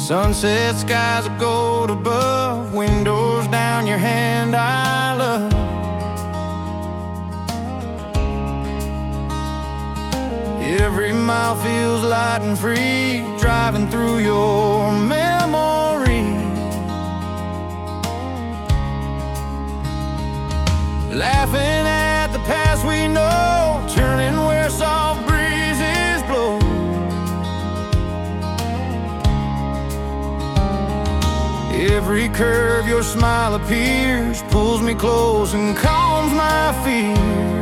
Sunset skies of gold above, windows down your hand I love. Every mile feels light and free, driving through your memory. Laughing at the past we know, turning where soft breezes blow. Every curve your smile appears, pulls me close and calms my fears.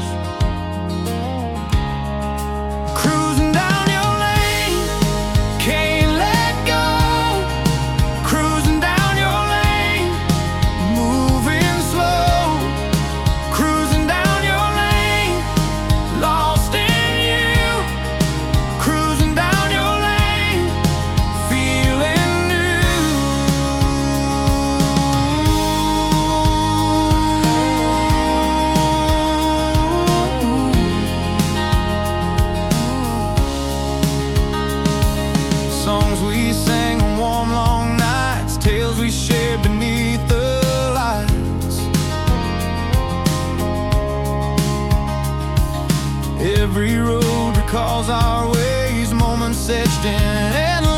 Cruising down your lane, can't let go. Cruising down your lane, moving slow. Cruising down your lane, lost in you. Cruising down your lane, feeling new. Songs we sang on warm long nights, tales we shared beneath the lights. Every road recalls our ways, moments etched in endless